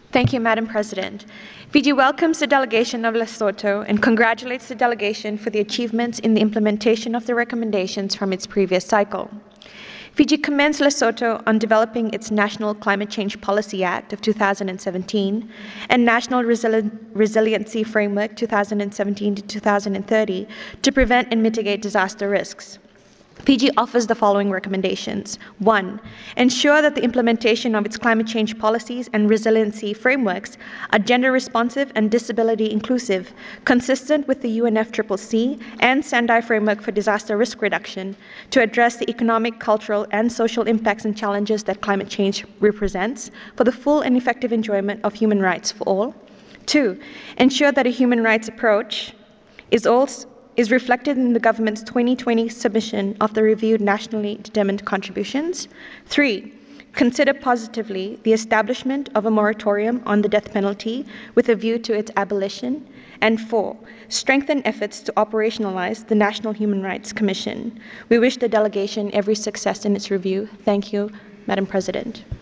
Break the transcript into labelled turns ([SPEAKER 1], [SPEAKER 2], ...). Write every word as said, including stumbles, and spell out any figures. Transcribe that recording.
[SPEAKER 1] Thank you, Madam President. Fiji welcomes the delegation of Lesotho and congratulates the delegation for the achievements in the implementation of the recommendations from its previous cycle. Fiji commends Lesotho on developing its National Climate Change Policy Act of two thousand seventeen and National Resili- Resiliency Framework two thousand seventeen to two thousand thirty to prevent and mitigate disaster risks. Fiji offers the following recommendations. One, ensure that the implementation of its climate change policies and resiliency frameworks are gender responsive and disability inclusive, consistent with the U N F C C C and Sendai Framework for Disaster Risk Reduction to address the economic, cultural, and social impacts and challenges that climate change represents for the full and effective enjoyment of human rights for all. Two, ensure that a human rights approach is also is reflected in the government's twenty twenty submission of the reviewed nationally determined contributions. Three, consider positively the establishment of a moratorium on the death penalty with a view to its abolition. And four, strengthen efforts to operationalize the National Human Rights Commission. We wish the delegation every success in its review. Thank you, Madam President.